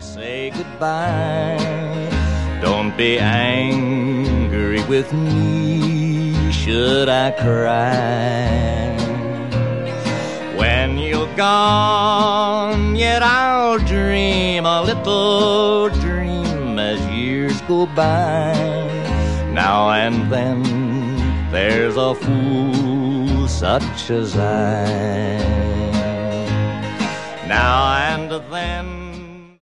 say goodbye. Don't be angry with me, should I cry? When you're gone, yet I'll dream a little dream as years go by. Now and then there's a fool such as I. Now and then